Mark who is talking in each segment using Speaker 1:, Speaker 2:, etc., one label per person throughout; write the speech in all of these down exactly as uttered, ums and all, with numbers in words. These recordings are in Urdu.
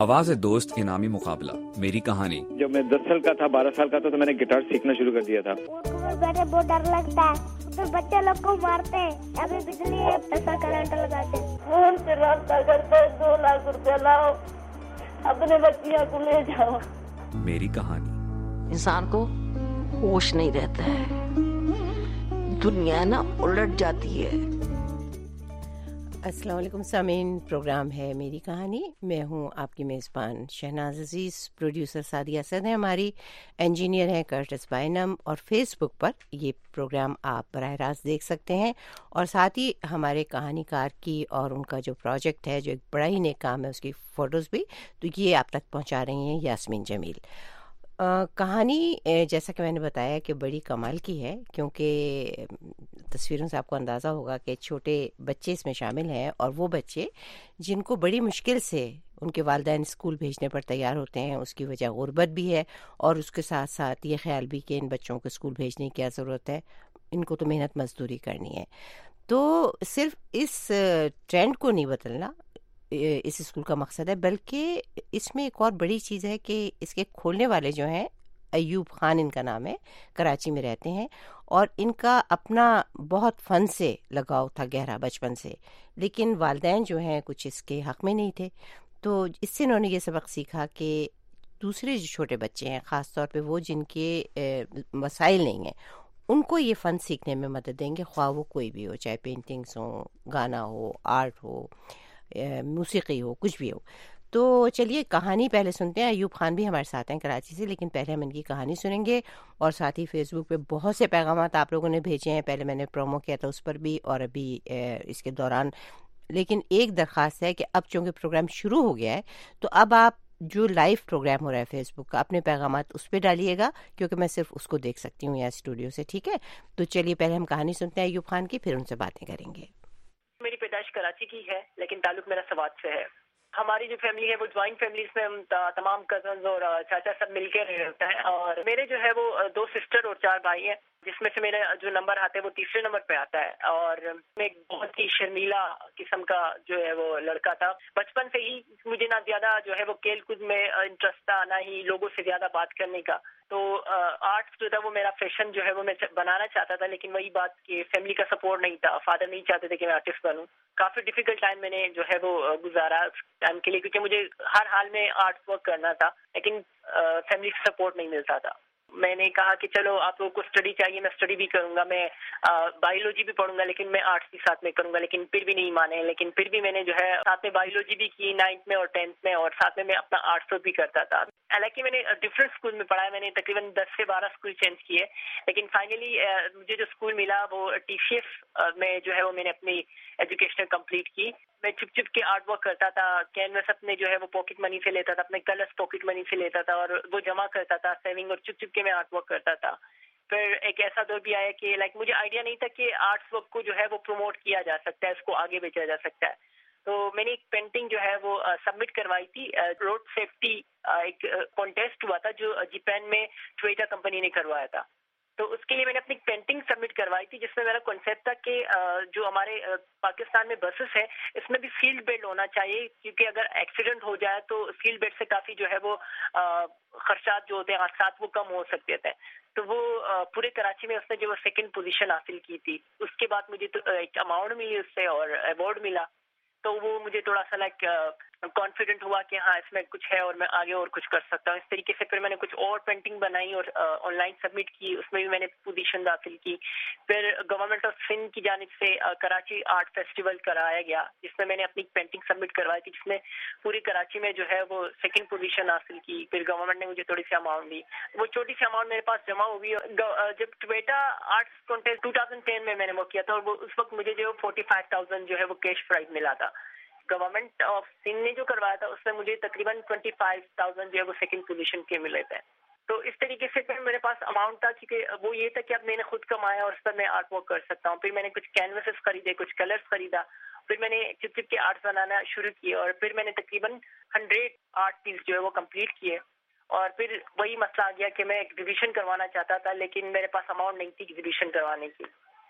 Speaker 1: آواز دوست انعامی مقابلہ میری کہانی.
Speaker 2: جب میں دس سال کا تھا بارہ سال کا تھا تو میں نے گٹار سیکھنا شروع کر دیا تھا.
Speaker 3: بیٹھے بہت ڈر لگتا ہے تو بچے لوگ کو مارتے ہیں. ابھی بجلی ایسا کرنٹ لگاتے ہیں. فون سے رابطہ کرتے دو لاکھ روپے لاؤ اپنے بچیاں کو لے جاؤ.
Speaker 1: میری کہانی.
Speaker 4: انسان کو ہوش نہیں رہتا ہے, دنیا نا الٹ جاتی ہے.
Speaker 5: السلام علیکم سامعین, پروگرام ہے میری کہانی. میں ہوں آپ کی میزبان شہناز عزیز. پروڈیوسر سعدیہ اسد ہیں ہماری, انجینئر ہیں کرٹس بائنم, اور فیس بک پر یہ پروگرام آپ براہ راست دیکھ سکتے ہیں. اور ساتھ ہی ہمارے کہانی کار کی اور ان کا جو پروجیکٹ ہے جو ایک بڑا ہی نیک کام ہے, اس کی فوٹوز بھی تو یہ آپ تک پہنچا رہی ہیں یاسمین جمیل. کہانی جیسا کہ میں نے بتایا کہ بڑی کمال کی ہے, کیونکہ تصویروں سے آپ کو اندازہ ہوگا کہ چھوٹے بچے اس میں شامل ہیں, اور وہ بچے جن کو بڑی مشکل سے ان کے والدین اسکول بھیجنے پر تیار ہوتے ہیں. اس کی وجہ غربت بھی ہے, اور اس کے ساتھ ساتھ یہ خیال بھی کہ ان بچوں کو اسکول بھیجنے کی کیا ضرورت ہے, ان کو تو محنت مزدوری کرنی ہے. تو صرف اس ٹرینڈ کو نہیں بدلنا اس اسکول کا مقصد ہے, بلکہ اس میں ایک اور بڑی چیز ہے کہ اس کے کھولنے والے جو ہیں, ایوب خان ان کا نام ہے, کراچی میں رہتے ہیں, اور ان کا اپنا بہت فن سے لگاؤ تھا گہرا بچپن سے, لیکن والدین جو ہیں کچھ اس کے حق میں نہیں تھے. تو اس سے انہوں نے یہ سبق سیکھا کہ دوسرے جو چھوٹے بچے ہیں, خاص طور پہ وہ جن کے مسائل نہیں ہیں, ان کو یہ فن سیکھنے میں مدد دیں گے, خواہ وہ کوئی بھی ہو, چاہے پینٹنگز ہوں, گانا ہو, آرٹ ہو, موسیقی ہو, کچھ بھی ہو. تو چلیے کہانی پہلے سنتے ہیں. ایوب خان بھی ہمارے ساتھ ہیں کراچی سے, لیکن پہلے ہم ان کی کہانی سنیں گے. اور ساتھ ہی فیس بک پہ بہت سے پیغامات آپ لوگوں نے بھیجے ہیں, پہلے میں نے پرومو کیا تھا اس پر بھی, اور ابھی اس کے دوران. لیکن ایک درخواست ہے کہ اب چونکہ پروگرام شروع ہو گیا ہے, تو اب آپ جو لائیو پروگرام ہو رہا ہے فیس بک کا, اپنے پیغامات اس پہ ڈالیے گا, کیونکہ میں صرف اس کو دیکھ سکتی ہوں یہاں اسٹوڈیو سے. ٹھیک ہے, تو چلیے پہلے ہم کہانی سنتے ہیں ایوب خان کی, پھر ان سے باتیں کریں گے.
Speaker 6: میری پیدائش کراچی کی ہے, لیکن تعلق میرا سوات سے ہے. ہماری جو فیملی ہے وہ جوائنٹ فیملی, اس میں ہم تمام کزنز اور چاچا سب مل کے رہتے ہیں. اور میرے جو ہے وہ دو سسٹر اور چار بھائی ہیں, جس میں سے میرا جو نمبر آتا ہے وہ تیسرے نمبر پہ آتا ہے. اور میں ایک بہت ہی شرمیلا قسم کا جو ہے وہ لڑکا تھا. بچپن سے ہی مجھے نہ زیادہ جو ہے وہ کھیل کود میں انٹرسٹ تھا, نہ ہی لوگوں سے زیادہ بات کرنے کا. تو آرٹس جو تھا وہ میرا فیشن جو ہے وہ میں بنانا چاہتا تھا, لیکن وہی بات کہ فیملی کا سپورٹ نہیں تھا. فادر نہیں چاہتے تھے کہ میں آرٹسٹ بنوں. کافی ڈیفیکلٹ ٹائم میں نے جو ہے وہ گزارا اس ٹائم کے لیے, کیونکہ مجھے ہر حال میں آرٹ ورک کرنا تھا, لیکن فیملی سے سپورٹ نہیں ملتا تھا. میں نے کہا کہ چلو آپ لوگوں کو اسٹڈی چاہیے, میں اسٹڈی بھی کروں گا, میں بایولوجی بھی پڑھوں گا, لیکن میں آرٹس بھی ساتھ میں کروں گا. لیکن پھر بھی نہیں مانے, لیکن پھر بھی میں نے جو ہے ساتھ میں بایولوجی بھی کی نائنتھ میں اور ٹینتھ میں, اور ساتھ میں میں اپنا آرٹس بھی کرتا تھا. حالانکہ میں نے ڈفرینٹ اسکول میں پڑھا ہے, میں نے تقریباً دس سے بارہ اسکول چینج کیے, لیکن فائنلی مجھے جو اسکول ملا وہ ٹی سی ایف میں جو ہے وہ میں نے اپنی ایجوکیشن کمپلیٹ کی. میں چھپ چھپ کے آرٹ ورک کرتا تھا. کینوس اپنے جو ہے وہ پاکٹ منی سے لیتا تھا, اپنے کلرس پاکٹ منی سے لیتا تھا, اور وہ جمع کرتا تھا سیونگ, اور چھپ چھپ کے میں آرٹ ورک کرتا تھا. پھر ایک ایسا دور بھی آیا کہ لائک مجھے آئیڈیا نہیں تھا کہ آرٹس ورک کو جو ہے وہ پروموٹ کیا جا سکتا ہے, اس کو آگے بھیجا جا سکتا ہے. تو میں نے ایک پینٹنگ جو ہے وہ سبمٹ کروائی تھی. روڈ سیفٹی ایک کانٹیسٹ ہوا تھا جو جاپان میں ٹویٹا کمپنی نے کروایا تھا. تو اس کے لیے میں نے اپنی پینٹنگ سبمٹ کروائی تھی, جس میں میرا کنسیپٹ تھا کہ جو ہمارے پاکستان میں بسز ہے اس میں بھی سیل بیلٹ ہونا چاہیے, کیونکہ اگر ایکسیڈنٹ ہو جائے تو سیل بیلٹ سے کافی جو ہے وہ خرچات جو ہوتے ہیں, حادثات, وہ کم ہو سکتے تھے. تو وہ پورے کراچی میں اس نے جو وہ سیکنڈ پوزیشن حاصل کی تھی. اس کے بعد مجھے ایک اماؤنٹ ملی اس سے اور ایوارڈ ملا. تو وہ مجھے تھوڑا سا لائک کانفیڈنٹ ہوا کہ ہاں اس میں کچھ ہے اور میں آگے اور کچھ کر سکتا ہوں. اس طریقے سے پھر میں نے کچھ اور پینٹنگ بنائی اور آن لائن سبمٹ کی, اس میں بھی میں نے پوزیشن حاصل کی. پھر گورنمنٹ آف سندھ کی جانب سے کراچی آرٹ فیسٹیول کرایا گیا, جس میں میں نے اپنی پینٹنگ سبمٹ کروائی تھی, جس میں پوری کراچی میں جو ہے وہ سیکنڈ پوزیشن حاصل کی. پھر گورنمنٹ نے مجھے تھوڑی سی اماؤنٹ دی. وہ چھوٹی سی اماؤنٹ میرے پاس جمع ہوئی. جب Toyota arts contest two thousand ten میں میں نے وہ کیا تھا, اور وہ اس وقت مجھے جو فورٹی فائیو تھاؤزینڈ جو ہے وہ کیش پرائز ملا تھا. گورنمنٹ آف سندھ نے جو کروایا تھا اس میں مجھے تقریباً ٹوئنٹی فائیو تھاؤزینڈ جو ہے وہ سیکنڈ پوزیشن کے ملے تھے. تو اس طریقے سے پھر میرے پاس اماؤنٹ تھا, کیونکہ وہ یہ تھا کہ اب میں نے خود کمایا اور اس پر میں آرٹ ورک کر سکتا ہوں. پھر میں نے کچھ کینوسز خریدے, کچھ کلرز خریدا, پھر میں نے چپ چپ کے آرٹس بنانا شروع کیے, اور پھر میں نے تقریباً ہنڈریڈ آرٹ پیس جو ہے وہ کمپلیٹ کیے. اور پھر وہی مسئلہ آ گیا کہ میں ایگزیبیشن کروانا چاہتا تھا, لیکن میرے پاس اماؤنٹ نہیں تھی ایگزیبیشن کروانے کی.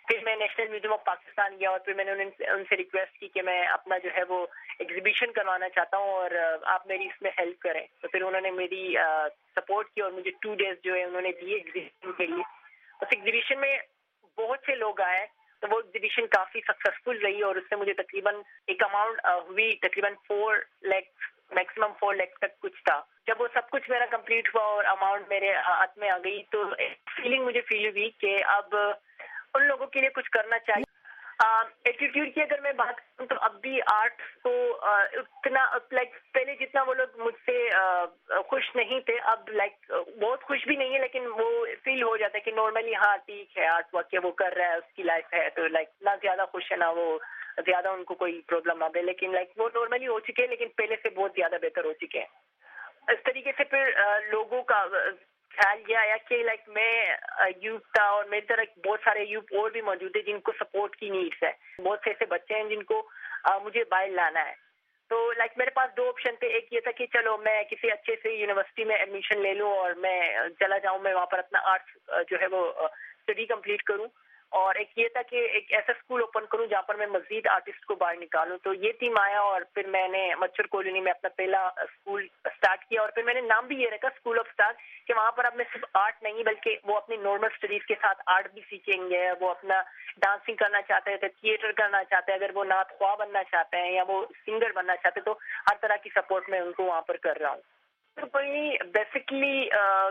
Speaker 6: پھر میں نیشنل میوزیم آف پاکستان گیا اور پھر میں نے ان سے ریکویسٹ کی کہ میں اپنا جو ہے وہ ایگزیبیشن کروانا چاہتا ہوں اور آپ میری اس میں ہیلپ کریں. تو پھر انہوں نے میری سپورٹ کی اور مجھے ٹو ڈیز جو ہے انہوں نے دیے ایگزیبیشن کے لیے. اس ایگزیبیشن میں بہت سے لوگ آئے تو وہ ایگزیبیشن کافی سکسیسفل رہی اور اس سے مجھے تقریباً ایک اماؤنٹ ہوئی تقریباً four lakhs maximum four lakhs تک کچھ تھا. جب وہ سب کچھ میرا کمپلیٹ ہوا اور اماؤنٹ میرے ہاتھ میں آ گئی تو فیلنگ مجھے فیل ہوئی کہ اب ان لوگوں کے لیے کچھ کرنا چاہیے. ایٹیٹیوڈ کی اگر میں بات کروں تو اب بھی آرٹ کو اتنا لائک پہلے جتنا وہ لوگ مجھ سے خوش نہیں تھے اب لائک بہت خوش بھی نہیں ہے لیکن وہ فیل ہو جاتا ہے کہ نارملی ہاں ٹھیک ہے آرٹ واقعہ وہ کر رہا ہے اس کی لائف ہے تو لائک نہ زیادہ خوش ہے نہ وہ زیادہ ان کو کوئی پرابلم آ گئی لیکن لائک وہ نارملی ہو چکے ہیں لیکن پہلے سے بہت زیادہ بہتر ہو چکے ہیں. اس طریقے سے پھر لوگوں کا خیال یہ آیا کہ لائک میں یوتھ تھا اور میری طرح بہت سارے یوتھ اور بھی موجود ہیں جن کو سپورٹ کی نیڈس ہے. بہت سے ایسے بچے ہیں جن کو مجھے باہر لانا ہے. تو لائک میرے پاس دو آپشن تھے. ایک یہ تھا کہ چلو میں کسی اچھے سے یونیورسٹی میں ایڈمیشن لے لوں اور میں چلا جاؤں میں وہاں پر اپنا آرٹس جو ہے وہ اسٹڈی کمپلیٹ کروں اور ایک یہ تھا کہ ایک ایسا اسکول اوپن کروں جہاں پر میں مزید آرٹسٹ کو باہر نکالوں. تو یہ تھیم آیا اور پھر میں نے مچھر کالونی میں اپنا پہلا اسکول اسٹارٹ کیا اور پھر میں نے نام بھی یہ رکھا اسکول آف اسٹار کہ وہاں پر اب میں صرف آرٹ نہیں بلکہ وہ اپنی نارمل اسٹڈیز کے ساتھ آرٹ بھی سیکھیں گے. وہ اپنا ڈانسنگ کرنا چاہتے ہیں تھیٹر کرنا چاہتے ہیں اگر وہ نعت خواہ بننا چاہتے ہیں یا وہ سنگر بننا چاہتے ہیں تو ہر طرح کی سپورٹ میں ان کو وہاں پر کر رہا ہوں. تو کوئی بیسکلی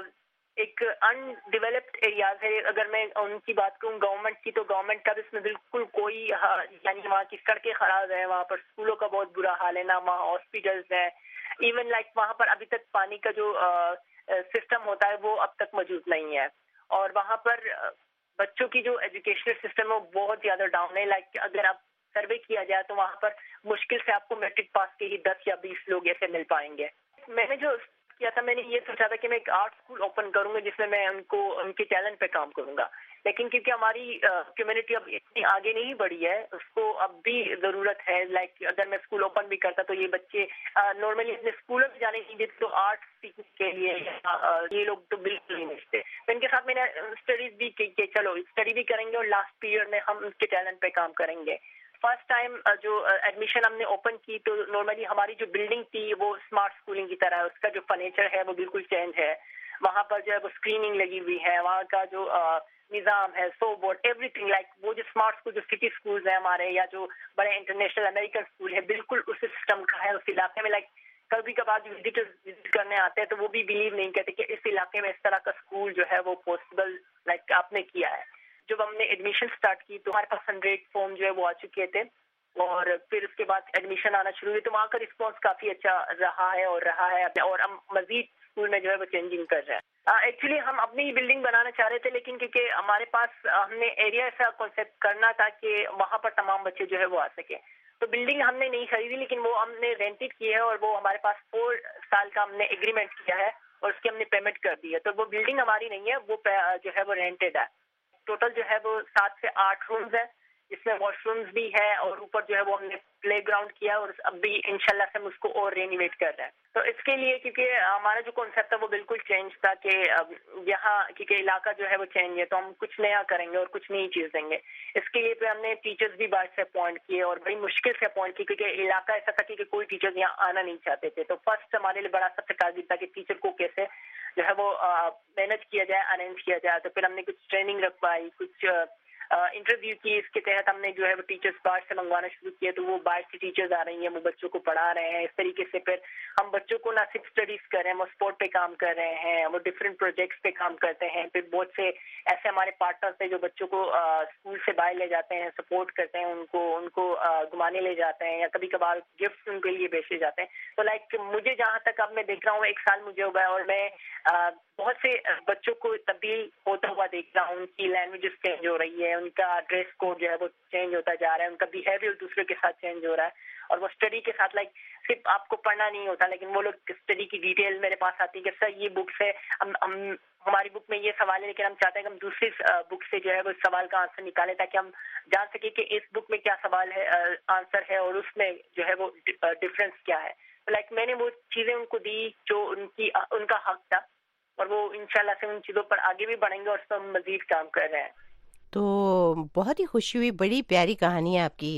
Speaker 6: ایک ان ڈیولپڈ ایریاز ہے. اگر میں ان کی بات کروں گورنمنٹ کی تو گورنمنٹ کا بھی اس میں بالکل کوئی یعنی وہاں کی سڑکیں خراب ہیں وہاں پر اسکولوں کا بہت برا حال ہے نہ وہاں ہاسپٹلز ہیں. ایون لائک وہاں پر ابھی تک پانی کا جو سسٹم ہوتا ہے وہ اب تک موجود نہیں ہے اور وہاں پر بچوں کی جو ایجوکیشنل سسٹم ہے وہ بہت زیادہ ڈاؤن ہے. لائک اگر آپ سروے کیا جائے تو وہاں پر مشکل سے آپ کو میٹرک پاس کے ہی دس یا بیس لوگ ایسے مل پائیں گے. میں نے جو کیا تھا میں نے یہ سوچا تھا کہ میں ایک آرٹ اسکول اوپن کروں گا جس میں میں ان کو ان کے ٹیلنٹ پہ کام کروں گا لیکن کیونکہ ہماری کمیونٹی اب اتنی آگے نہیں بڑھی ہے اس کو اب بھی ضرورت ہے. لائک اگر میں اسکول اوپن بھی کرتا تو یہ بچے نارملی اپنے اسکولوں میں جانے نہیں دیتے تو آرٹ سیکھنے کے لیے یہ لوگ تو بالکل نہیں ملتے. تو ان کے ساتھ میں نے اسٹڈیز بھی کی کہ چلو اسٹڈی بھی کریں گے اور لاسٹ پیریڈ میں ہم ان کے ٹیلنٹ پہ کام کریں گے. فرسٹ ٹائم جو ایڈمیشن ہم نے اوپن کی تو نارملی ہماری جو بلڈنگ تھی وہ اسمارٹ اسکولنگ کی طرح ہے. اس کا جو فرنیچر ہے وہ بالکل چینج ہے. وہاں پر جو ہے وہ اسکریننگ لگی ہوئی ہے. وہاں کا جو نظام ہے so board everything like وہ جو اسمارٹ اسکول جو سٹی اسکولز ہیں ہمارے یا جو بڑے انٹرنیشنل امریکن اسکول ہے بالکل اس سسٹم کا ہے اس علاقے میں. لائک کبھی کبھار جو وزٹرز وزٹ کرنے آتے ہیں تو وہ بھی بلیو نہیں کرتے کہ اس علاقے میں اس طرح کا اسکول جو ہے وہ پاسبل لائک آپ نے کیا ہے. جب ہم نے ایڈمیشن اسٹارٹ کی تو ہمارے پاس ہنڈریڈ فارم جو ہے وہ آ چکے تھے اور پھر اس کے بعد ایڈمیشن آنا شروع ہوئی تو وہاں کا رسپانس کافی اچھا رہا ہے اور رہا ہے اور ہم مزید اسکول میں جو ہے وہ چینجنگ کر رہے ہیں. ایکچولی ہم اپنی ہی بلڈنگ بنانا چاہ رہے تھے لیکن کیونکہ ہمارے پاس ہم نے ایریا ایسا کانسیپٹ کرنا تھا کہ وہاں پر تمام بچے جو ہے وہ آ سکیں. تو بلڈنگ ہم نے نہیں خریدی لیکن وہ ہم نے رینٹڈ کی ہے اور وہ ہمارے پاس فور سال کا ہم نے ایگریمنٹ کیا ہے اور اس کی ہم نے پیمنٹ کر دی ہے. تو وہ بلڈنگ ہماری نہیں ہے وہ جو ہے وہ رینٹڈ ہے. ٹوٹل جو ہے وہ سات سے آٹھ رومز ہیں جس میں واش رومز بھی ہے اور اوپر جو ہے وہ ہم نے پلے گراؤنڈ کیا اور اب بھی انشاءاللہ سے ہم اس کو اور رینویٹ کر رہے ہیں. تو اس کے لیے کیونکہ ہمارا جو کانسیپٹ تھا وہ بالکل چینج تھا کہ یہاں کیونکہ علاقہ جو ہے وہ چینج ہے تو ہم کچھ نیا کریں گے اور کچھ نئی چیز دیں گے. اس کے لیے پھر ہم نے ٹیچرز بھی باہر سے اپوائنٹ کیے اور بڑی مشکل سے اپوائنٹ کیے کیونکہ علاقہ ایسا تھا کہ کوئی ٹیچرز یہاں آنا نہیں چاہتے تھے. تو فرسٹ ہمارے لیے بڑا سب سے ٹارگیٹ تھا کہ ٹیچر کو کیسے جو ہے وہ مینج کیا جائے ارینج کیا جائے. تو پھر ہم نے کچھ ٹریننگ رکھوائی کچھ انٹرویو کی. اس کے تحت ہم نے جو ہے وہ ٹیچرز باہر سے منگوانا شروع کیا تو وہ باہر سے ٹیچرز آ رہی ہیں وہ بچوں کو پڑھا رہے ہیں. اس طریقے سے پھر ہم بچوں کو نہ صرف اسٹڈیز کر رہے ہیں وہ اسپورٹ پہ کام کر رہے ہیں وہ ڈفرینٹ پروجیکٹس پہ کام کرتے ہیں. پھر بہت سے ایسے ہمارے پارٹنرس ہیں جو بچوں کو اسکول سے باہر لے جاتے ہیں سپورٹ کرتے ہیں ان کو ان کو گھمانے لے جاتے ہیں یا کبھی کبھار گفٹ ان کے لیے بھیجے جاتے ہیں. تو لائک مجھے جہاں تک اب میں دیکھ رہا ہوں ایک سال مجھے ہو گیا اور میں بہت سے بچوں کو تبدیل ہوتا ہوا دیکھ رہا ہوں. ان کی لینگویجز چینج ہو رہی ہے ان کا ڈریس کوڈ جو ہے وہ چینج ہوتا جا رہا ہے ان کا بیہیویئر دوسرے کے ساتھ چینج ہو رہا ہے اور وہ اسٹڈی کے ساتھ لائک صرف آپ کو پڑھنا نہیں ہوتا لیکن وہ لوگ اسٹڈی کی ڈیٹیل میرے پاس آتی ہے کہ سر یہ بک سے ہم ہم ہماری بک میں یہ سوال ہے لیکن ہم چاہتے ہیں کہ ہم دوسری بک سے جو ہے وہ اس سوال کا آنسر نکالیں تاکہ ہم جان سکیں کہ اس بک میں کیا سوال ہے آنسر ہے اور اس میں جو ہے وہ ڈفرینس کیا ہے. لائک میں نے وہ چیزیں ان کو دی جو ان کی ان کا حق تھا اور وہ انشاءاللہ سے ان چیزوں پر آگے بھی بڑھیں گے اور اس پر مزید کام کر رہے ہیں.
Speaker 5: تو بہت ہی خوشی ہوئی, بڑی پیاری کہانی ہے آپ کی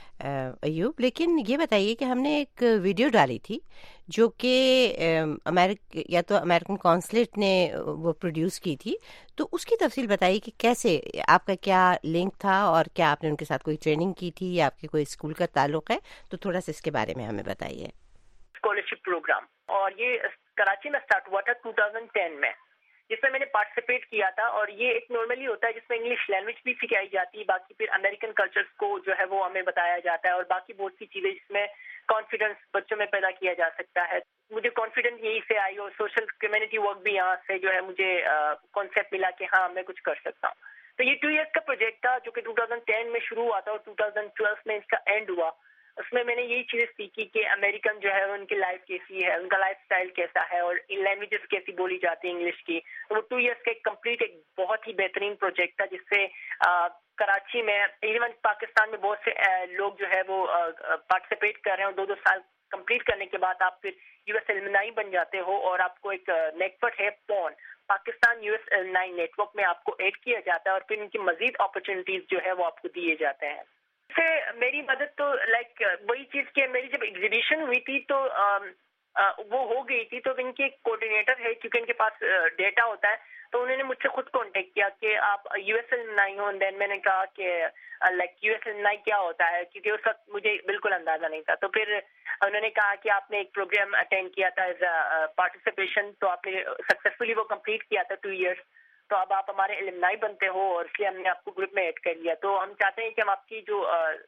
Speaker 5: ایوب. لیکن یہ بتائیے کہ ہم نے ایک ویڈیو ڈالی تھی جو کہ امریک یا تو امریکن کونسلیٹ نے وہ پروڈیوس کی تھی, تو اس کی تفصیل بتائیے کہ کیسے آپ کا کیا لنک تھا اور کیا آپ نے ان کے ساتھ کوئی ٹریننگ کی تھی یا آپ کے کوئی اسکول کا تعلق ہے, تو تھوڑا سا اس کے بارے میں ہمیں بتائیے.
Speaker 6: اسکالرشپ پروگرام, اور یہ کراچی میں اسٹارٹ ہوا تھا ٹو تھاؤزینڈ ٹین میں, جس میں میں نے پارٹیسپیٹ کیا تھا. اور یہ ایک نارملی ہوتا ہے جس میں انگلش لینگویج بھی سکھائی جاتی ہے, باقی پھر امریکن کلچرز کو جو ہے وہ ہمیں بتایا جاتا ہے, اور باقی بہت سی چیزیں جس میں کانفیڈنس بچوں میں پیدا کیا جا سکتا ہے. مجھے کانفیڈنس یہی سے آئی, اور سوشل کمیونٹی ورک بھی یہاں سے جو ہے مجھے کانسیپٹ ملا کہ ہاں میں کچھ کر سکتا ہوں. تو یہ ٹو ایئرس کا پروجیکٹ تھا جو کہ ٹو تھاؤزینڈ ٹین میں شروع ہوا تھا اور ٹو تھاؤزینڈ ٹویلو میں اس کا اینڈ ہوا. اس میں میں نے یہی چیزیں سیکھی کہ امریکن جو ہے ان کی لائف کیسی ہے, ان کا لائف اسٹائل کیسا ہے, اور لینگویجز کیسی بولی جاتی ہے انگلش کی. تو وہ ٹو ایئرس کا ایک کمپلیٹ ایک بہت ہی بہترین پروجیکٹ تھا, جس سے کراچی میں ایون پاکستان میں بہت سے لوگ جو ہے وہ پارٹیسپیٹ کر رہے ہیں. اور دو دو سال کمپلیٹ کرنے کے بعد آپ پھر یو ایس ایلمنائی بن جاتے ہو, اور آپ کو ایک نیٹ ورک ہے پون Pakistan U S alumni network میں آپ کو ایڈ کیا جاتا ہے, اور پھر ان کی مزید اپرچونیٹیز جو ہے وہ آپ کو دیے جاتے ہیں. سے میری مدد تو لائک وہی چیز کہ میری جب ایگزیبیشن ہوئی تھی تو وہ ہو گئی تھی, تو ان کے کوآرڈینیٹر ہے کیونکہ ان کے پاس ڈیٹا ہوتا ہے, تو انہوں نے مجھ سے خود کانٹیکٹ کیا کہ آپ یو ایس ایلمنائی ہو. دین میں نے کہا کہ لائک یو ایس ایلمنائی کیا ہوتا ہے, کیونکہ اس وقت مجھے بالکل اندازہ نہیں تھا. تو پھر انہوں نے کہا کہ آپ نے ایک پروگرام اٹینڈ کیا تھا ایز اے پارٹیسپیشن, تو آپ نے سکسیزفلی وہ کمپلیٹ کیا تھا ٹو ایئرس, تو اب آپ ہمارے ایلمنائی بنتے ہو, اور اس لیے ہم نے آپ کو گروپ میں ایڈ کر لیا. تو ہم چاہتے ہیں کہ ہم آپ کی جو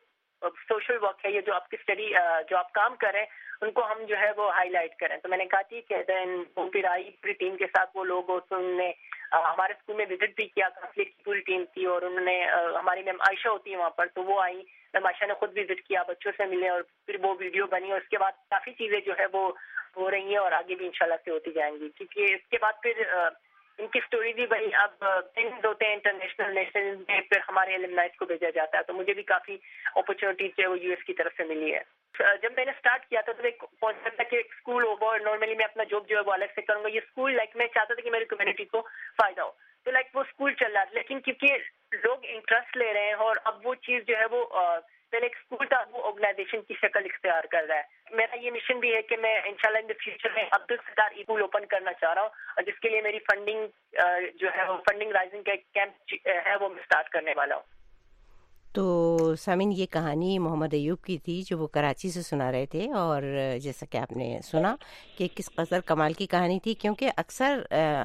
Speaker 6: سوشل ورک ہے, یہ جو آپ کی اسٹڈی جو آپ کام کر رہے ہیں, ان کو ہم جو ہے وہ ہائی لائٹ کریں. تو میں نے کہا ٹھیک ہے. دین وہ پھر آئی پوری ٹیم کے ساتھ وہ لوگ, تو انہوں نے ہمارے اسکول میں وزٹ بھی کیا, کانفلکٹ کی پوری ٹیم تھی, اور انہوں نے ہماری میم عائشہ ہوتی ہے وہاں پر, تو وہ آئی. میم عائشہ نے خود وزٹ کیا, بچوں سے ملے, اور پھر وہ ویڈیو بنی, اور اس کے بعد کافی چیزیں جو ہے وہ ہو رہی ہیں, اور آگے بھی انشاءاللہ سے ہوتی جائیں گی. کیونکہ اس کے بعد پھر ان کی اسٹوری بھی بڑی اب تھنگز ہوتے ہیں انٹرنیشنل نیشنل میں, پھر ہمارے ایلمنائز کو بھیجا جاتا ہے. تو مجھے بھی کافی اپرچونیٹیز جو ہے وہ یو ایس کی طرف سے ملی ہے. جب میں نے اسٹارٹ کیا تھا تو ایک کانسیپٹ تھا کہ ایک اسکول ہوگا, اور نارملی میں اپنا جاب جو ہے وہ الگ سے کروں گا. یہ اسکول لائک میں چاہتا تھا کہ میری کمیونٹی کو فائدہ ہو, تو لائک وہ اسکول چل رہا تھا. لیکن کیونکہ لوگ انٹرسٹ لے رہے ہیں, اور اب وہ چیز جو ہے وہ پہلے ایک اسکول تھا, وہ آرگنائزیشن کی شکل اختیار کر رہا ہے. میرا یہ مشن بھی ہے کہ میں انشاءاللہ ان دا فیوچر میں عبدالستار اسکول اوپن کرنا چاہ رہا ہوں, اور جس کے لیے میری فنڈنگ جو ہے وہ فنڈنگ رائزنگ کا ایک کیمپ ہے وہ میں اسٹارٹ کرنے والا ہوں.
Speaker 5: تو سامعین, یہ کہانی محمد ایوب کی تھی جو وہ کراچی سے سنا رہے تھے, اور جیسا کہ آپ نے سنا کہ کس قدر کمال کی کہانی تھی. کیونکہ اکثر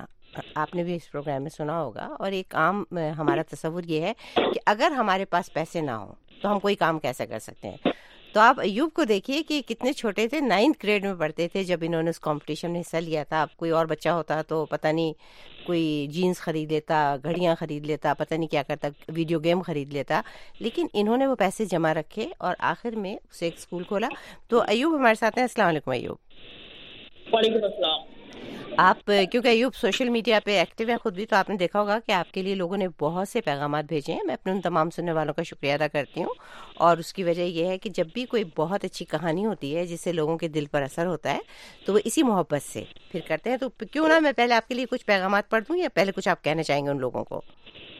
Speaker 5: آپ نے بھی اس پروگرام میں سنا ہوگا, اور ایک عام ہمارا تصور یہ ہے کہ اگر ہمارے پاس پیسے نہ ہوں تو ہم کوئی کام کیسے کر سکتے ہیں. تو آپ ایوب کو دیکھیے کہ کتنے چھوٹے تھے, نائنتھ گریڈ میں پڑھتے تھے جب انہوں نے اس کمپٹیشن میں حصہ لیا تھا. اب کوئی اور بچہ ہوتا تو پتہ نہیں کوئی جینز خرید لیتا, گھڑیاں خرید لیتا, پتہ نہیں کیا کرتا, ویڈیو گیم خرید لیتا. لیکن انہوں نے وہ پیسے جمع رکھے اور آخر میں اسے ایک اسکول کھولا. تو ایوب ہمارے ساتھ ہیں. السلام علیکم ایوب.
Speaker 7: وعلیکم السلام.
Speaker 5: آپ کیونکہ ایوب سوشل میڈیا پہ ایکٹیو ہیں خود بھی, تو آپ نے دیکھا ہوگا کہ آپ کے لیے لوگوں نے بہت سے پیغامات بھیجے ہیں. میں اپنے ان تمام سننے والوں کا شکریہ ادا کرتی ہوں, اور اس کی وجہ یہ ہے کہ جب بھی کوئی بہت اچھی کہانی ہوتی ہے جس سے لوگوں کے دل پر اثر ہوتا ہے تو وہ اسی محبت سے پھر کرتے ہیں. تو کیوں نہ میں پہلے آپ کے لیے کچھ پیغامات پڑھ دوں, یا پہلے کچھ آپ کہنا چاہیں گے ان لوگوں کو؟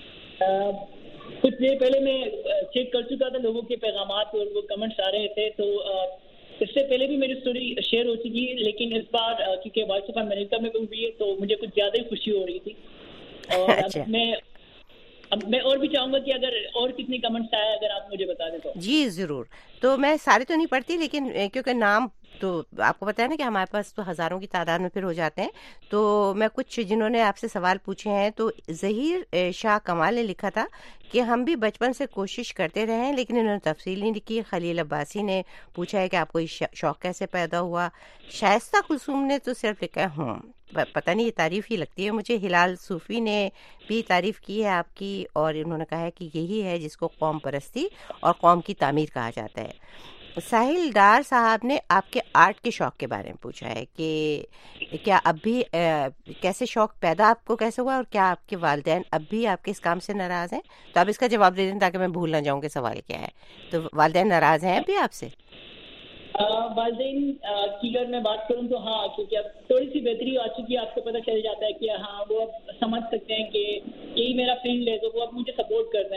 Speaker 7: کچھ دیر پہلے میں چیک کر چکا تھا لوگوں کے پیغامات اور وہ کمنٹس آ رہے تھے, تو اس سے پہلے بھی میری اسٹوری شیئر ہو چکی ہے, لیکن اس بار کیونکہ وائس آف امریکہ میں بھی ہوئی ہے تو مجھے کچھ زیادہ ہی خوشی ہو رہی تھی. اور اب میں اب میں اور بھی چاہوں گا کہ اگر اور کتنے کمنٹس آئے اگر آپ مجھے بتا دیں تو.
Speaker 5: جی ضرور. تو میں سارے تو نہیں پڑھتی, لیکن کیونکہ نام تو آپ کو پتہ ہے نا کہ ہمارے پاس تو ہزاروں کی تعداد میں پھر ہو جاتے ہیں, تو میں کچھ جنہوں نے آپ سے سوال پوچھے ہیں, تو ظہیر شاہ کمال نے لکھا تھا کہ ہم بھی بچپن سے کوشش کرتے رہے ہیں لیکن انہوں نے تفصیل نہیں لکھی. خلیل عباسی نے پوچھا ہے کہ آپ کو شوق کیسے پیدا ہوا. شائستہ کلثوم نے تو صرف لکھا ہے ہوں, پتہ نہیں یہ تعریف ہی لگتی ہے مجھے. ہلال صوفی نے بھی تعریف کی ہے آپ کی, اور انہوں نے کہا ہے کہ یہی ہے جس کو قوم پرستی اور قوم کی تعمیر کہا جاتا ہے. ساحل ڈار صاحب نے آپ کے آرٹ کے شوق کے بارے میں پوچھا ہے کہ کیا اب بھی کیسے شوق پیدا آپ کو کیسے ہوا, اور کیا آپ کے والدین اب بھی آپ کے اس کام سے ناراض ہیں؟ تو آپ اس کا جواب دے دیں تاکہ میں بھول نہ جاؤں کہ سوال کیا ہے. تو والدین ناراض ہیں اب بھی آپ سے؟
Speaker 7: والدین کی اگر میں بات کروں تو ہاں, کیونکہ اب تھوڑی سی بہتری آ چکی ہے, آپ کو پتہ چل جاتا ہے کہ ہاں وہ اب سمجھ سکتے ہیں کہ یہی میرا فیلڈ ہے, تو وہ اب مجھے سپورٹ کرتے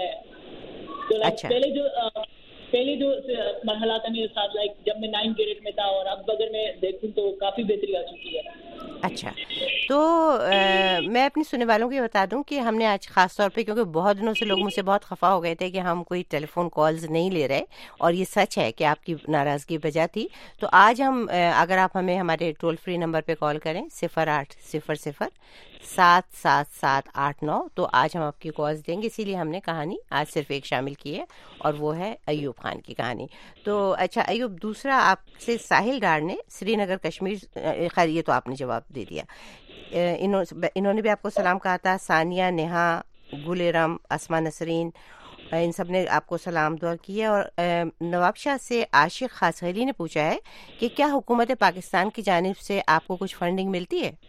Speaker 7: لائک پہلے جو پہلے جو مرحلہ تھا میرے ساتھ لائک جب میں نائن گریڈ میں تھا اور اب اگر میں دیکھوں تو کافی بہتری آ چکی ہے.
Speaker 5: اچھا, تو میں اپنی سننے والوں کو یہ بتا دوں کہ ہم نے آج خاص طور پہ, کیونکہ بہت دنوں سے لوگ مجھ سے بہت خفا ہو گئے تھے کہ ہم کوئی ٹیلی فون کالز نہیں لے رہے, اور یہ سچ ہے کہ آپ کی ناراضگی بجا تھی. تو آج ہم, اگر آپ ہمیں ہمارے ٹول فری نمبر پہ کال کریں صفر آٹھ صفر صفر سات سات سات آٹھ نو, تو آج ہم آپ کی کالز دیں گے. اسی لیے ہم نے کہانی آج صرف ایک شامل کی ہے, اور وہ ہے ایوب خان کی کہانی. تو اچھا ایوب, دوسرا آپ سے ساحل ڈار نے سری نگر کشمیر, خیر یہ تو آپ نے جواب دے دیا. انہوں نے بھی آپ کو سلام کہا تھا. ثانیہ, نیہا, گلرم, اسما نسرین, ان سب نے آپ کو سلام دعا کی ہے. اور نواب شاہ سے عاشق خاصخیلی نے پوچھا ہے کہ کیا حکومت پاکستان کی جانب سے آپ کو کچھ فنڈنگ ملتی ہے؟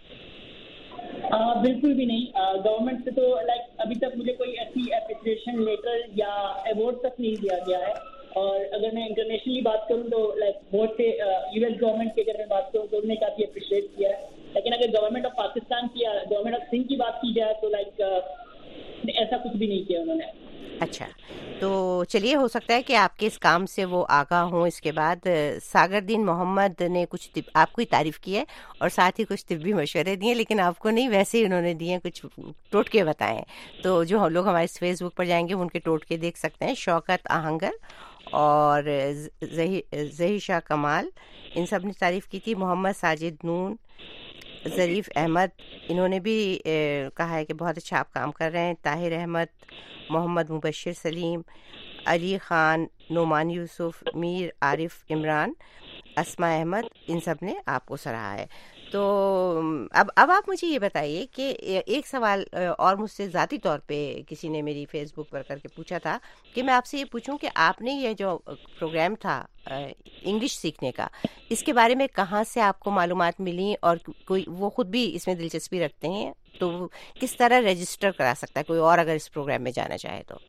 Speaker 7: بالکل بھی نہیں. گورنمنٹ سے تو لائک ابھی تک مجھے کوئی ایسی اپریشیشن لیٹر یا ایوارڈ تک نہیں دیا گیا ہے. اور اگر میں انٹرنیشنلی بات کروں تو لائک بہت سے یو ایس گورنمنٹ کی اگر میں بات کروں تو انہوں نے کافی اپریشیٹ کیا ہے. لیکن اگر گورنمنٹ آف پاکستان کی یا گورنمنٹ آف سندھ کی بات کی جائے تو لائک ایسا کچھ بھی نہیں کیا انہوں نے.
Speaker 5: اچھا, تو چلیے, ہو سکتا ہے کہ آپ کے اس کام سے وہ آگاہ ہوں. اس کے بعد ساگر دین محمد نے کچھ آپ کی تعریف کی ہے اور ساتھ ہی کچھ طبی مشورے دیے, لیکن آپ کو نہیں, ویسے ہی انہوں نے دیے کچھ ٹوٹکے بتائے. تو جو لوگ ہمارے فیس بک پر جائیں گے وہ ان کے ٹوٹکے دیکھ سکتے ہیں. شوکت آہنگر اور ظہیر شاہ کمال, ان سب نے تعریف کی تھی. محمد ساجد نون, ظریف احمد, انہوں نے بھی کہا ہے کہ بہت اچھا آپ کام کر رہے ہیں. طاہر احمد, محمد مبشر سلیم, علی خان, نعمان یوسف, میر عارف عمران, اسما احمد, ان سب نے آپ کو سراہا ہے. تو اب اب آپ مجھے یہ بتائیے کہ ایک سوال اور مجھ سے ذاتی طور پہ کسی نے میری فیس بک پر کر کے پوچھا تھا کہ میں آپ سے یہ پوچھوں کہ آپ نے یہ جو پروگرام تھا انگلش سیکھنے کا, اس کے بارے میں کہاں سے آپ کو معلومات ملی, اور کوئی وہ خود بھی اس میں دلچسپی رکھتے ہیں تو کس طرح رجسٹر کرا سکتا ہے کوئی اور اگر اس پروگرام میں جانا چاہے تو؟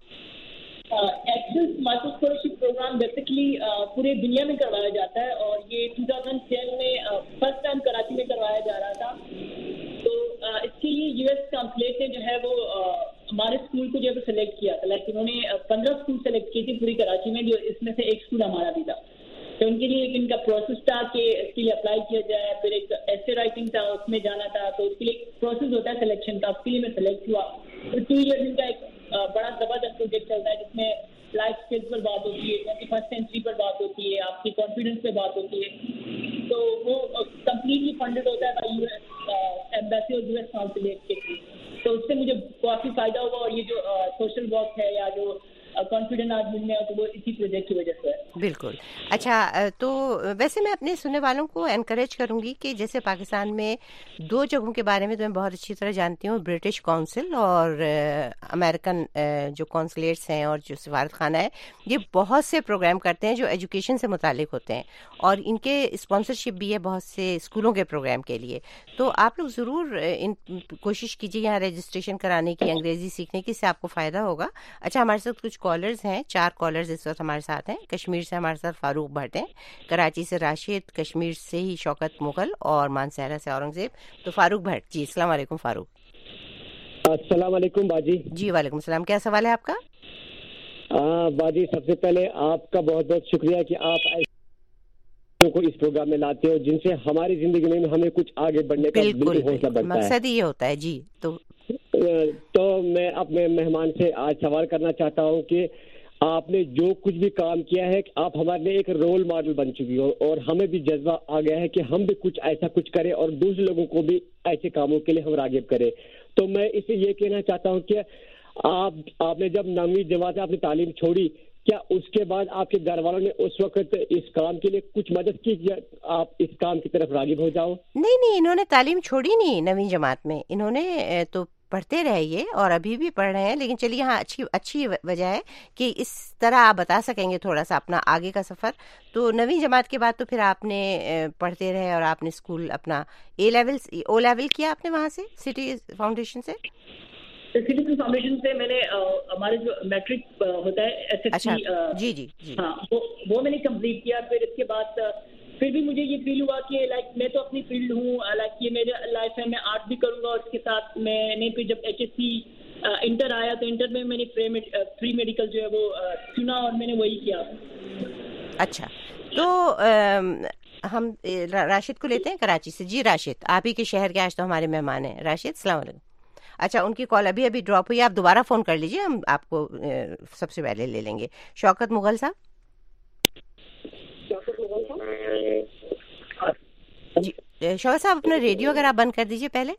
Speaker 7: Access micro scholarship program basically پورے دنیا میں کروایا جاتا ہے, اور یہ ٹو تھاؤزینڈ ٹین میں فرسٹ ٹائم کراچی میں کروایا جا رہا تھا. تو اس کے لیے یو ایس کانسلیٹ نے جو ہے وہ ہمارے اسکول کو جو ہے وہ سلیکٹ کیا تھا. لائک انہوں نے پندرہ اسکول سلیکٹ کیے تھے پوری کراچی میں, جو اس میں سے ایک اسکول ہمارا بھی تھا. تو ان کے لیے ایک ان کا پروسیس تھا کہ اس کے لیے اپلائی کیا جائے, پھر ایک ایسے رائٹنگ تھا, اس میں جانا تھا. تو اس کے لیے ایک پروسیس ہوتا ہے سلیکشن کا, اس کے لیے میں سلیکٹ ہوا. پھر ٹو ایئرز ان کا ایک بڑا زبردست پروجیکٹ چلتا ہے جس میں لائف اسکلس پر بات ہوتی ہے, ٹوینٹی فرسٹ سینچری پر بات ہوتی ہے, آپ کی کانفیڈنس پہ بات ہوتی ہے. تو وہ کمپلیٹلی فنڈڈ ہوتا ہے بائی یو ایس ایمبیسی اور یو ایس کانسولیٹ کے تھرو. تو اس سے مجھے کافی فائدہ ہوا, اور یہ جو سوشل ورک ہے یا جو کانفیڈنٹ آدمی میں تو وہ اسی پروجیکٹ کی وجہ سے ہے.
Speaker 5: بالکل. اچھا, تو ویسے میں اپنے سننے والوں کو انکریج کروں گی کہ جیسے پاکستان میں دو جگہوں کے بارے میں تو میں بہت اچھی طرح جانتی ہوں, برٹش کونسل اور امریکن جو کونسلیٹس ہیں اور جو سفارت خانہ ہے, یہ بہت سے پروگرام کرتے ہیں جو ایجوکیشن سے متعلق ہوتے ہیں, اور ان کے اسپانسرشپ بھی ہے بہت سے اسکولوں کے پروگرام کے لیے. تو آپ لوگ ضرور ان کوشش کیجیے یہاں رجسٹریشن کرانے کی, انگریزی سیکھنے کی, اس سے آپ کو فائدہ ہوگا. اچھا, ہمارے ساتھ کچھ کالرز ہیں, چار کالرز اس وقت ہمارے ساتھ ہیں. کشمیر سے ہمارے ساتھ فاروق بھٹ ہیں, کراچی سے راشد, کشمیر سے ہی شوکت مغل, اور مانسہرہ سے اورنگزیب. تو فاروق بھٹ جی, السلام علیکم. فاروق
Speaker 8: السلام علیکم باجی.
Speaker 5: جی وعلیکم السلام, کیا سوال ہے آپ کا؟
Speaker 8: باجی سب سے پہلے آپ کا بہت بہت شکریہ کہ آپ ایسے کو اس پروگرام میں لاتے ہو جن سے ہماری زندگی میں ہمیں کچھ آگے بڑھنے کا بالکل حوصلہ بڑھتا ہے.
Speaker 5: مقصد یہ ہوتا ہے. جی, تو
Speaker 8: تو میں اپنے مہمان سے آج سوال کرنا چاہتا ہوں کہ آپ نے جو کچھ بھی کام کیا ہے, آپ ہمارے لیے ایک رول ماڈل بن چکی ہو, اور ہمیں بھی جذبہ آ گیا ہے کہ ہم بھی کچھ ایسا کچھ کریں اور دوسرے لوگوں کو بھی ایسے کاموں کے لیے ہم راغب کریں. تو میں اسے یہ کہنا چاہتا ہوں کہ آپ آپ نے جب نویں جماعت سے آپ نے تعلیم چھوڑی, کیا اس کے بعد آپ کے گھر والوں نے اس وقت اس کام کے لیے کچھ مدد کی کہ آپ اس کام کی طرف راغب ہو جاؤ؟
Speaker 5: نہیں نہیں, انہوں نے تعلیم چھوڑی نہیں نویں جماعت میں, انہوں نے تو پڑھتے رہے یہ, اور ابھی بھی پڑھ رہے ہیں. لیکن چلیے ہاں, اچھی اچھی وجہ ہے کہ اس طرح آپ بتا سکیں گے تھوڑا سا اپنا آگے کا سفر. تو نویں جماعت کے بعد تو پھر آپ نے پڑھتے رہے, اور آپ نے اسکول اپنا اے لیول او لیول کیا آپ نے وہاں سے سٹی فاؤنڈیشن سے؟
Speaker 7: سٹی فاؤنڈیشن سے میں نے ہمارے جو میٹرک ہوتا ہے ایس ایس سی,
Speaker 5: جی جی جی,
Speaker 7: ہاں وہ میں نے کمپلیٹ کیا. پھر اس کے بعد پھر بھی مجھے یہ فیل ہوا کہ لائک میں تو اپنی فیلڈ ہوں, لائک یہ میرے لائف ہے, میں آرٹ بھی کروں گا, اور اس کے ساتھ میں نے پھر جب ایچ ایس سی انٹر آیا تو انٹر میں میں نے پری میڈیکل جو ہے وہ چنا اور میں نے وہی کیا.
Speaker 5: اچھا تو ہم راشد کو لیتے ہیں کراچی سے. جی راشد, آپ ہی کے شہر کے آج تو ہمارے مہمان ہیں. راشد السلام علیکم. اچھا ان کی کال ابھی ابھی ڈراپ ہوئی, آپ دوبارہ فون کر لیجیے, ہم آپ کو سب سے پہلے لے لیں گے. شوکت مغل صاحب. جی شوکت صاحب اپنا ریڈیو اگر آپ بند کر دیجیے پہلے.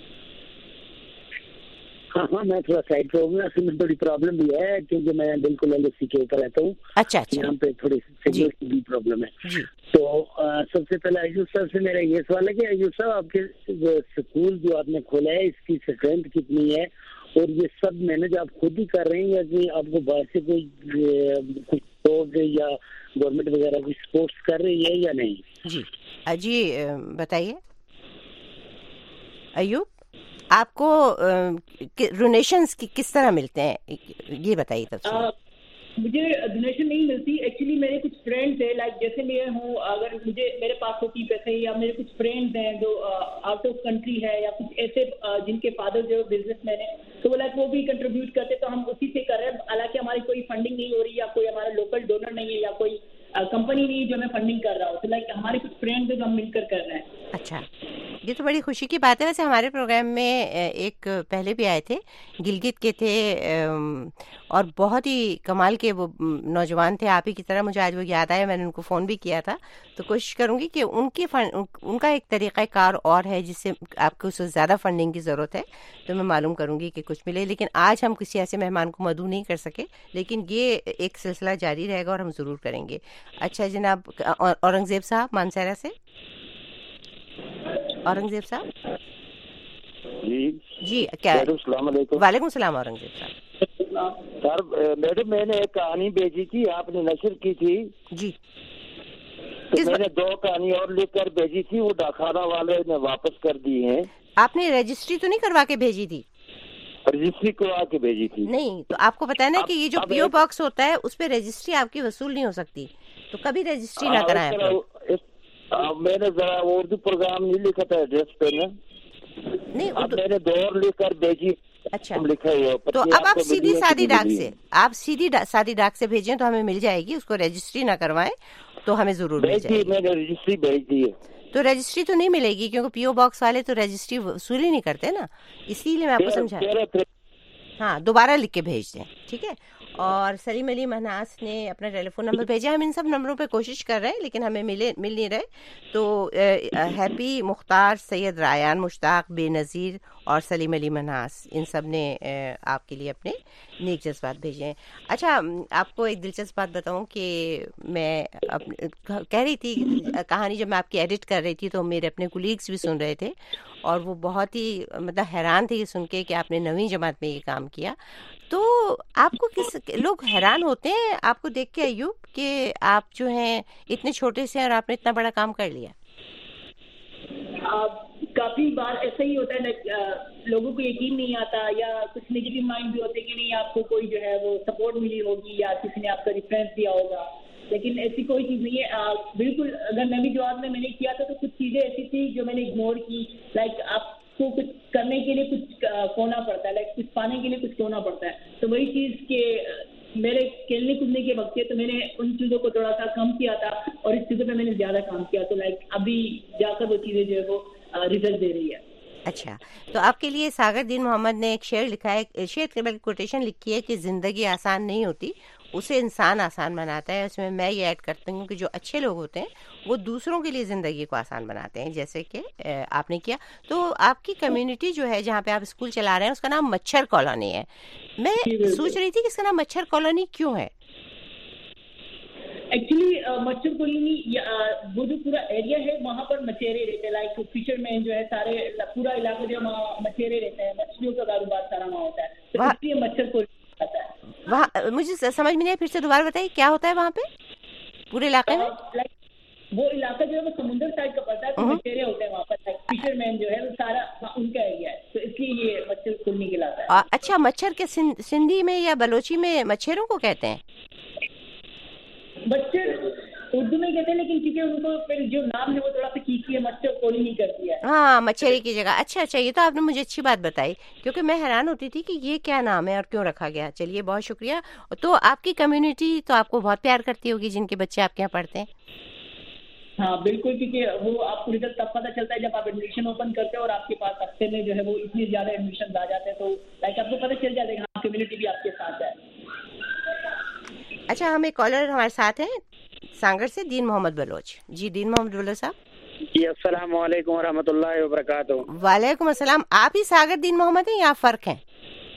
Speaker 9: ہاں ہاں میں تھوڑا سائڈ پہ ہوں, اصل میں تھوڑی پرابلم بھی ہے کیونکہ میں بالکل ایل ایس سی کے اوپر رہتا ہوں.
Speaker 5: اچھا اچھا,
Speaker 9: یہاں پہ تھوڑی سگنل کی بھی پرابلم ہے.
Speaker 5: جی
Speaker 9: تو سب سے پہلے ایوب صاحب سے میرا یہ سوال ہے کہ ایوب صاحب آپ کے اسکول جو آپ نے کھولا ہے اس کی اسٹرینتھ کتنی ہے, اور یہ سب مینج آپ خود ہی کر رہے ہیں یا کہ آپ کو باہر سے کوئی کچھ لوگ یا گورنمنٹ وغیرہ کچھ سپورٹس کر رہی ہے یا نہیں؟
Speaker 5: جی جی بتائیے ایوب, آپ کو ڈونیشنز کی کس طرح ملتے ہیں یہ بتائیے تفصیل.
Speaker 7: مجھے ڈونیشن نہیں ملتی ایکچولی. میرے کچھ فرینڈس ہیں لائک جیسے میں ہوں, اگر مجھے میرے پاس ہوتی پیسے یا میرے کچھ فرینڈس ہیں جو آؤٹ آف کنٹری ہے یا کچھ ایسے جن کے فادر جو بزنس مین ہیں تو وہ لائک وہ بھی کنٹریبیوٹ کرتے تو ہم اسی سے کر رہے ہیں. حالانکہ ہماری کوئی فنڈنگ نہیں ہو رہی یا کوئی ہمارا لوکل ڈونر نہیں ہے یا کوئی کمپنی نہیں جو ہمیں فنڈنگ کر رہا ہو. تو لائک ہمارے کچھ فرینڈس ہیں جو ہم مل کر کر رہے ہیں.
Speaker 5: اچھا یہ تو بڑی خوشی کی بات ہے. ویسے ہمارے پروگرام میں ایک پہلے بھی آئے تھے, گلگت کے تھے اور بہت ہی کمال کے وہ نوجوان تھے آپ ہی کی طرح. مجھے آج وہ یاد آیا, میں نے ان کو فون بھی کیا تھا. تو کوشش کروں گی کہ ان کی ان کا ایک طریقہ کار اور ہے جس سے آپ کو اس سے زیادہ فنڈنگ کی ضرورت ہے, تو میں معلوم کروں گی کہ کچھ ملے. لیکن آج ہم کسی ایسے مہمان کو مدعو نہیں کر سکے, لیکن یہ ایک سلسلہ جاری رہے گا اور ہم ضرور کریں گے. اچھا جناب اورنگزیب صاحب مانسہرہ سے. اورنگزیب صاحب
Speaker 9: جی
Speaker 5: جی کیا
Speaker 9: السلام علیکم.
Speaker 5: وعلیکم السلام اورنگزیب صاحب.
Speaker 9: سر میڈم میں نے ایک کہانی بھیجی تھی, آپ نے نشر کی تھی.
Speaker 5: جی
Speaker 9: میں نے دو کہانی اور لکھ کر بھیجی تھی, وہ ڈاکخانہ والے نے واپس کر دی ہیں.
Speaker 5: آپ نے رجسٹری تو نہیں کروا کے بھیجی تھی؟
Speaker 9: رجسٹری کروا کے بھیجی تھی.
Speaker 5: نہیں تو آپ کو پتہ ہے نا کہ یہ جو پی او باکس ہوتا ہے اس پہ رجسٹری آپ کی وصول نہیں ہو سکتی, تو کبھی رجسٹری نہ کرائیں.
Speaker 9: میں نے ذرا اردو پروگرام نہیں لکھا تھا ایڈریس پہ میں
Speaker 5: نہیں,
Speaker 9: میں نے دو اور لکھ کر بھیجی.
Speaker 5: اچھا
Speaker 9: لکھا ہے
Speaker 5: تو اب آپ سیدھی سادی ڈاک سے آپ سیدھی سادی ڈاک سے بھیجیں تو ہمیں مل جائے گی. اس کو رجسٹری نہ کروائیں تو ہمیں ضرور مل جائے گی.
Speaker 9: میں نے رجسٹری بھیج دی ہے.
Speaker 5: تو رجسٹری تو نہیں ملے گی کیونکہ پی او باکس والے تو رجسٹری وصول ہی نہیں کرتے نا, اسی لیے میں آپ کو سمجھا. ہاں دوبارہ لکھ کے بھیج دیں, ٹھیک ہے. اور سلیم علی مناس نے اپنا ٹیلی فون نمبر بھیجا. ہم ان سب نمبروں پہ کوشش کر رہے ہیں لیکن ہمیں ملے مل نہیں رہے. تو ہیپی, مختار, سید رایان مشتاق, بے نظیر اور سلیم علی مناس, ان سب نے آپ کے لیے اپنے نیک جذبات بھیجے ہیں. اچھا آپ کو ایک دلچسپ بات بتاؤں کہ میں کہہ رہی تھی کہانی جب میں آپ کی ایڈٹ کر رہی تھی تو میرے اپنے کولیگس بھی سن رہے تھے اور وہ بہت ہی مطلب حیران تھے یہ سن کے کہ آپ نے نویں جماعت میں یہ کام کیا. تو آپ کو کس لوگ حیران ہوتے ہیں آپ کو دیکھ کے ایوب کہ آپ جو ہیں اتنے چھوٹے سے اور آپ نے اتنا بڑا کام کر لیا؟
Speaker 7: کافی بار ایسا ہی ہوتا ہے, لوگوں کو یقین نہیں آتا یا کچھ نیگیٹو مائنڈ بھی ہوتے کہ نہیں آپ کو کوئی جو ہے وہ سپورٹ ملی ہوگی یا کسی نے آپ کا ریفرنس دیا ہوگا, لیکن ایسی کوئی چیز نہیں ہے. بالکل اگر نویں جماعت میں میں نے کیا تھا تو کچھ چیزیں ایسی تھی جو میں نے اگنور کی. لائک آپ کو کچھ کرنے کے لیے کچھ کھونا پڑتا ہے, لائک کچھ پانے کے لیے کچھ کھونا پڑتا ہے. تو وہی چیز کہ میرے کھیلنے کودنے کے وقت تو میں نے ان چیزوں کو تھوڑا سا کم کیا تھا اور اس چیزوں پہ میں نے زیادہ کام کیا. تو لائک ابھی جا کر وہ چیزیں جو ہے وہ ریزلٹ دے رہی ہے.
Speaker 5: اچھا تو آپ کے لیے ساگر دین محمد نے ایک شعر لکھا ہے, شعر کے بلکہ کوٹیشن لکھی ہے کہ زندگی آسان نہیں ہوتی, اسے انسان آسان بناتا ہے. اس میں میں یہ ایڈ کرتی ہوں کہ جو اچھے لوگ ہوتے ہیں وہ دوسروں کے لیے زندگی کو آسان بناتے ہیں, جیسے کہ آپ نے کیا. تو آپ کی کمیونٹی جو ہے جہاں پہ آپ اسکول چلا رہے ہیں اس کا نام مچھر کالونی ہے. میں سوچ رہی تھی کہ اس کا نام مچھر کالونی کیوں ہے؟
Speaker 7: ایکچولی مچھر کالونی وہ جو پورا ایریا ہے وہاں پر مچھیرے رہتے ہیں, لائک فشر مین جو ہے سارے پورا علاقہ جو وہاں مچھیرے رہتے ہیں, مچھلیوں کا کاروبار سارا وہاں ہوتا ہے, تو اس لیے مچھر کالونی آتا ہے.
Speaker 5: وہاں مجھے سمجھ میں نہیں آیا, پھر سے دوبارہ بتائیے کیا ہوتا ہے وہاں پہ پورے علاقے میں؟
Speaker 7: وہ علاقہ جو ہے وہ سمندر سائڈ کا پڑتا ہے, تو مچھیرے ہوتے ہیں وہاں پر, فشر مین جو ہے وہ سارا ان کا ایریا ہے, تو اس لیے یہ مچھر کالونی کہلاتا ہے.
Speaker 5: اچھا مچھر کے سندھی میں یا بلوچی میں مچھروں کو کہتے ہیں؟
Speaker 7: مچھر उर्दू में कहते हैं, लेकिन क्योंकि उनको फिर जो नाम है वो थोड़ा सा कीकी है, मच्छर कोली नहीं करती है।
Speaker 5: हाँ, मच्छरी की जगह। अच्छा अच्छा, ये तो आपने मुझे अच्छी बात बताई, क्योंकि मैं हैरान होती थी कि ये क्या नाम है और क्यों रखा गया। चलिए, बहुत शुक्रिया। तो आपकी कम्युनिटी तो आपको बहुत प्यार करती होगी, जिनके बच्चे आपके यहाँ पढ़ते हैं।
Speaker 7: हाँ बिल्कुल, क्योंकि वो आपको रिजल्ट तब पता चलता है जब आप एडमिशन ओपन करते हो और आपके पास हफ्ते में जो है वो इतने ज्यादा एडमिशन आ जाते हैं, तो लाइक आपको पता चल जाता है कि हाँ कम्युनिटी भी आपके साथ है।
Speaker 5: अच्छा, हम एक कॉलर हमारे साथ हैं सांगड़ से, दीन मोहम्मद बलोच। जी दीन मोहम्मद बलोच साहब।
Speaker 9: जी अस्सलाम वालेकुम रहमतुल्लाहि व बरकातहू।
Speaker 5: वालेकुम अस्सलाम। आप ही सागर दीन मोहम्मद हैं या फर्क है?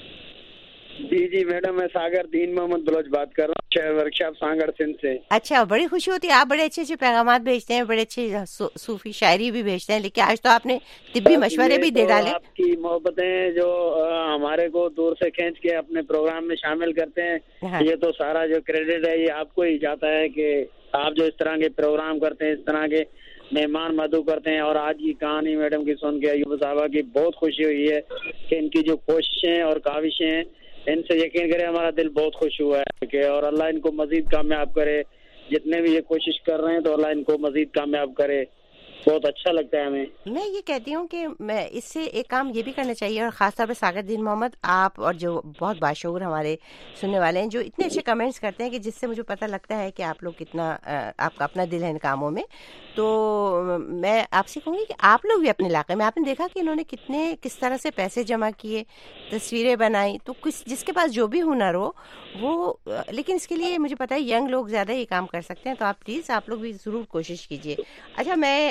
Speaker 9: जी जी मैडम, मैं सागर दीन मोहम्मद बलोच बात कर रहा हूँ, शहर वर्कशॉप सांगड़ सिंध से।
Speaker 5: अच्छा, बड़ी खुशी होती है। आप बड़े अच्छे अच्छे पैगामात भेजते हैं, बड़े अच्छे सू, सूफी शायरी भी भेजते हैं, लेकिन आज तो आपने तिब्बी मशवरे भी दे डाले।
Speaker 9: आपकी मोहब्बतें जो आ, हमारे को दूर से खींच के अपने प्रोग्राम में शामिल करते हैं, हाँ। ये तो सारा जो क्रेडिट है ये आपको ही जाता है कि आप जो इस तरह के प्रोग्राम करते हैं, इस तरह के मेहमान मदू करते हैं। और आज की कहानी मैडम की सुन के अयूब साहबा की बहुत खुशी हुई है कि इनकी जो कोशिशें और काविशें हैं, इनसे यकीन करें हमारा दिल बहुत खुश हुआ है कि और अल्लाह इनको मजीद कामयाब करे। जितने भी ये कोशिश कर रहे हैं तो अल्लाह इनको मजीद कामयाब करे। बहुत अच्छा लगता है हमें।
Speaker 5: मैं ये कहती हूँ कि मैं इससे एक काम ये भी करना चाहिए, और खासतौर पे सागर दीन मोहम्मद आप और जो बहुत बाशऊर हमारे सुनने वाले हैं जो इतने अच्छे कमेंट्स करते हैं, कि जिससे मुझे पता लगता है कि आप लोग कितना आपका अपना दिल है इन कामों में। तो मैं आपसे कहूँगी कि आप लोग भी अपने इलाके में, आपने देखा कि इन्होंने कितने किस तरह से पैसे जमा किए, तस्वीरें बनाई। तो किस जिसके पास जो भी हुनर हो वो, लेकिन इसके लिए मुझे पता है यंग लोग ज़्यादा ये काम कर सकते हैं, तो आप प्लीज़ आप लोग भी ज़रूर कोशिश कीजिए। अच्छा, मैं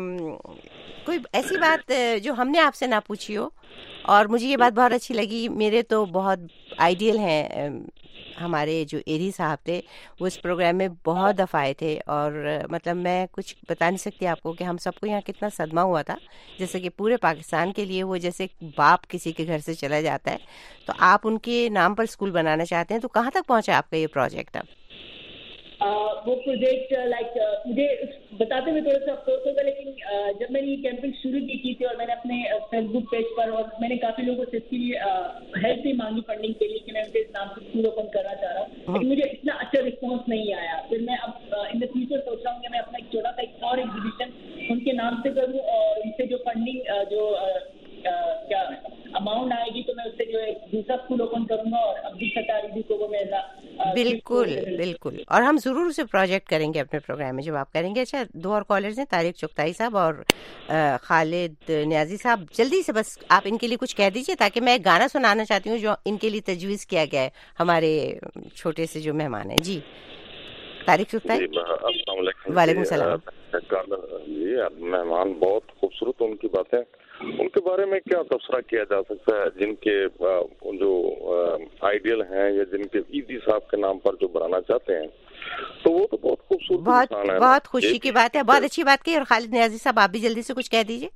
Speaker 5: कोई ऐसी बात जो हमने आपसे ना पूछी हो, और मुझे ये बात बहुत अच्छी लगी, मेरे तो बहुत आइडियल हैं हमारे जो एरी साहब थे, वो इस प्रोग्राम में बहुत दफ़ा आए थे, और मतलब मैं कुछ बता नहीं सकती आपको कि हम सबको यहाँ कितना सदमा हुआ था। जैसे कि पूरे पाकिस्तान के लिए वो जैसे बाप किसी के घर से चला जाता है, तो आप उनके नाम पर स्कूल बनाना चाहते हैं। तो कहाँ तक पहुँचा आपका ये प्रोजेक्ट अब?
Speaker 7: Uh, वो प्रोजेक्ट लाइक uh, मुझे बताते हुए थोड़ा सा अफसोस होगा, लेकिन uh, जब मैंने ये कैंपेन शुरू की की थी और मैंने अपने फेसबुक uh, पेज पर, और मैंने काफ़ी लोगों से इसके लिए हेल्प भी मांगी फंडिंग के लिए कि मैं उनके नाम से स्कूल ओपन करना चाह रहा हूँ, लेकिन मुझे इतना अच्छा रिस्पॉन्स नहीं आया। फिर मैं अब इन द फ्यूचर सोच रहा हूँ कि मैं अपना एक छोटा सा एक और एग्जीबिशन उनके नाम से करूँ, और उनसे जो फंडिंग uh, जो uh, Uh, क्या अमाउंट आएगी तो मैं उससे जो है दूसरा स्कूल ओपन करूंगा, और अब्दुल सत्तार ईदी को वो मेरा uh,
Speaker 5: बिल्कुल बिल्कुल, और हम जरूर उसे प्रोजेक्ट करेंगे अपने प्रोग्राम में जब आप करेंगे। अच्छा, दो और कॉलर्स हैं, तारिक चुगताई साहब और खालिद न्याजी साहब। जल्दी से बस आप इनके लिए कुछ कह दीजिए, ताकि मैं गाना सुनाना चाहती हूँ जो इनके लिए तजवीज़ किया गया है हमारे छोटे से जो मेहमान हैं। जी तारिक चुगताई। वालेकुम सलाम
Speaker 10: जी। मेहमान बहुत खूबसूरत, उनकी बातें, उनके बारे में क्या तबसरा किया जा सकता है, जिनके जो आइडियल हैं या जिनके ईदी साहब के नाम पर जो बनाना चाहते हैं, तो वो तो बहुत खूबसूरत,
Speaker 5: बहुत बहुत खुशी की बात है, बहुत अच्छी बात की। और खालिद न्याजी साहब आप भी जल्दी से कुछ कह दीजिए।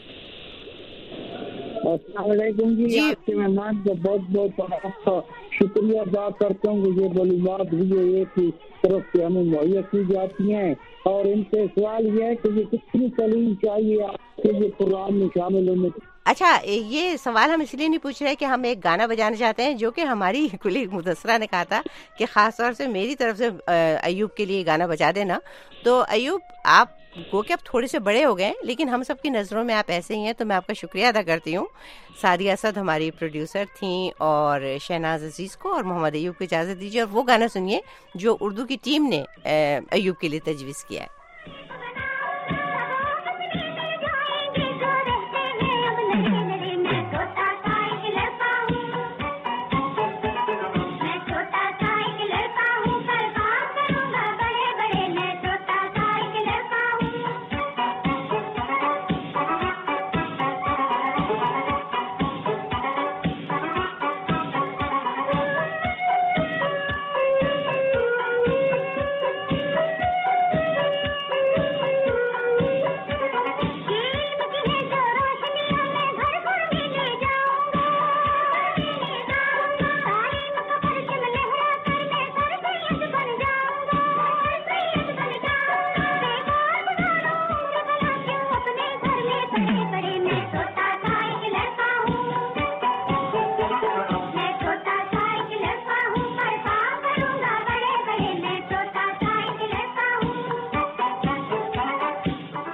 Speaker 9: अस्सलाम वालेकुम जी, आपके मेहमान का बहुत बहुत शुक्रिया अदा करता हूँ कि ये बड़ी बात हुई है कि तरफ से हमें मुहैया की जाती हैं, और इनसे सवाल ये है कि ये कितनी तालीम चाहिए आपके ये प्रोग्राम में शामिल होने।
Speaker 5: अच्छा, ये सवाल हम इसलिए नहीं पूछ रहे कि हम एक गाना बजाना चाहते हैं, जो कि हमारी कुली मुदस्सरा ने कहा था कि खास तौर से मेरी तरफ से अयूब के लिए गाना बजा देना। तो अयूब, आप वो कि अब थोड़े से बड़े हो गए, लेकिन हम सब की नज़रों में आप ऐसे ही हैं, तो मैं आपका शुक्रिया अदा करती हूँ। सादिया असद हमारी प्रोड्यूसर थी, और शहनाज अजीज़ को और मोहम्मद अयूब को इजाज़त दीजिए, और वो गाना सुनिए जो उर्दू की टीम ने अयूब के लिए तजवीज़ किया है।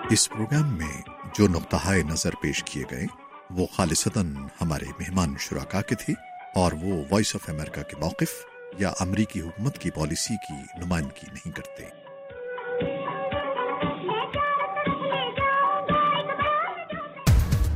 Speaker 11: اس پروگرام میں جو نقطۂ نظر پیش کیے گئے وہ خالصتاً ہمارے مہمان شرکا کے تھے اور وہ وائس آف امریکہ کے موقف یا امریکی حکومت کی پالیسی کی نمائندگی نہیں کرتے۔